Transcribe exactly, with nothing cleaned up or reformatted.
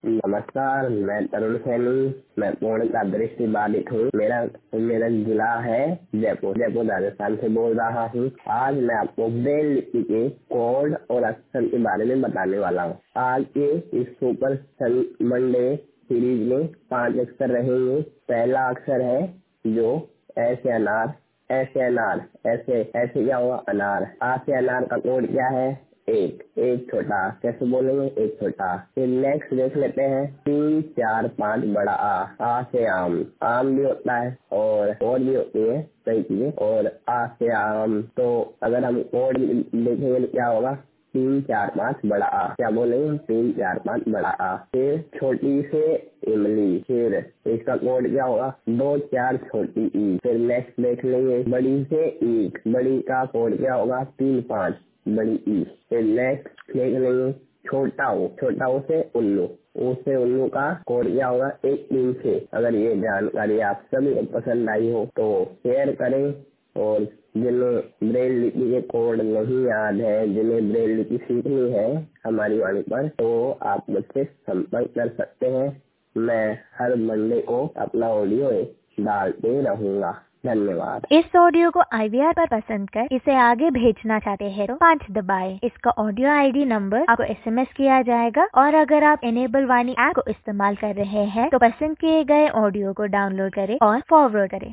नमस्कार, मैं तरुण सैनी। मैं पूर्ण का दृष्टि बाधित हूँ। मेरा मेरा जिला है जयपुर जयपुर राजस्थान से बोल रहा हूँ। आज मैं आपको ब्रेल लिपि के कोड और अक्षर के बारे में बताने वाला हूँ। आज के इस सुपर मंडे सीरीज में पांच अक्षर रहेंगे। पहला अक्षर है जो ऐसे अनार, ऐसे अनार, ऐसे ऐसे क्या हुआ अनार। आ से अनार का कोड क्या है? एक एक छोटा। कैसे बोलेंगे? एक छोटा। फिर नेक्स्ट देख लेते हैं तीन चार पाँच बड़ा आ। आ से आम, आम भी होता है और और भी होती है कई चीजें। और आ से आम, तो अगर हम कोड देखेंगे तो क्या होगा? तीन चार पाँच बड़ा आ। क्या बोलेंगे? तीन चार पाँच बड़ा आ। फिर छोटी से इमली, फिर इसका कोड क्या होगा? दो चार छोटी ई। फिर नेक्स्ट देख लेंगे बड़ी से ईख, बड़ी का कोड क्या होगा? तीन पाँच बड़ी ई। फिर नेक्स्ट देख लेंगे छोटा ओ, छोटा ओ से उल्लू, ओ से उल्लू का कोड क्या होगा? एक तीन छः। अगर ये जानकारी आप सभी को पसंद आई हो तो शेयर करें, और जिन्हें ब्रेल लिपि के कोड नहीं याद है, जिन्हें ब्रेल लिपि सीखनी है हमारी वाणी पर, तो आप मुझसे संपर्क कर सकते हैं। मैं हर मंडे को अपना ऑडियो डालते रहूंगा। धन्यवाद। इस ऑडियो को आई वी आर पर पसंद कर इसे आगे भेजना चाहते हैं तो पाँच दबाएं। इसका ऑडियो आई डी नंबर आपको एस एम एस किया जाएगा। और अगर आप एनेबल वाणी ऐप को इस्तेमाल कर रहे हैं तो पसंद किए गए ऑडियो को डाउनलोड करें और फॉरवर्ड करें।